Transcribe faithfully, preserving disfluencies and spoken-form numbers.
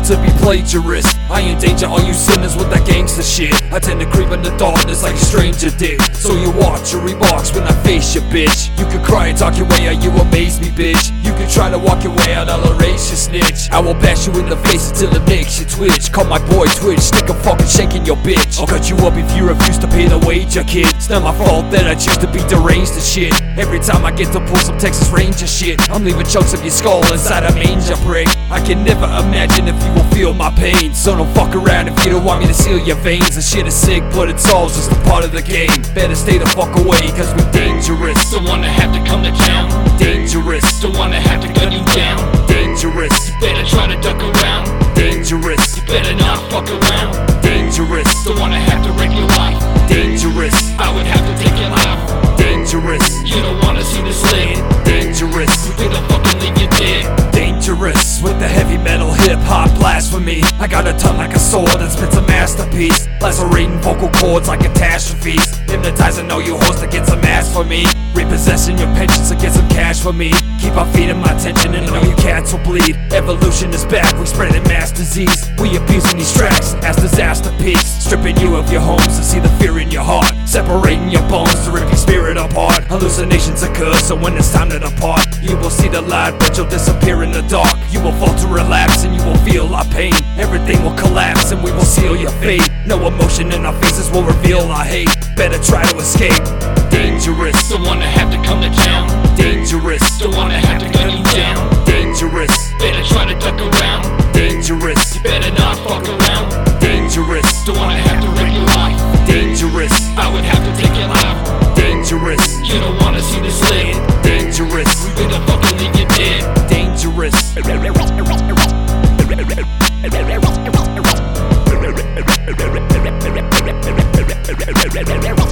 to be plagiarist. I endanger all you sinners with that gangster shit. I tend to creep in the darkness like a stranger did. So you watch your remarks when I face your bitch. You can cry and talk your way out, you amaze me, bitch. You can try to walk your way out, I'll erase your snitch. I will bash you in the face until it makes you twitch. Call my boy Twitch, stick a fucking shank in your bitch. I'll cut you up if you refuse to pay the wager, kid. It's not my fault that I choose to be deranged and shit. Every time I get to pull some Texas Ranger shit, I'm leaving chunks of your skull inside a manger prick. I can never imagine if you will feel my pain. So don't fuck around if you don't want me to seal your veins. The shit is sick, but it's all just a part of the game. Better stay the fuck away, cause we're dangerous. Don't wanna have to come to town. Dangerous. Don't wanna have to gun you down. Dangerous. You better try to duck around. Dangerous. You better not fuck around. Dangerous. Don't wanna have to wreck your life. Dangerous. I would have to take your life. Dangerous. You don't wanna see this lit. Dangerous. You better fucking leave you dead. Dangerous with the heavy metal hip hop blasphemy. I got a tongue like a sword that spits a masterpiece, lacerating vocal cords like catastrophes. Hypnotizing all you hoes to get some ass for me. Repossessing your pensions to get some cash for me. Keep on feeding my attention and all you cats will bleed. Evolution is back, we spreading mass disease. We abusing these tracks as disaster peaks. Stripping you of your homes to see the fear in your heart. Separating your bones to rip your spirit apart. Hallucinations occur, so when it's time to depart, you will see the light but you'll disappear in the dark. You will fall to relapse and you will feel our pain. Everything will collapse and we will seal your fate. No emotion in our faces will reveal our hate. Better try to escape. Dangerous. Don't wanna have to come to town. Dangerous. Don't wanna have to gun you down. Dangerous. Better try to duck around. Dangerous. You better not fuck around. Dangerous. Don't wanna have to wreck your life. Dangerous. I would have to take your life. Dangerous. You don't wanna see this lit. Dangerous. We better fucking leave you dead. Dangerous. Dangerous.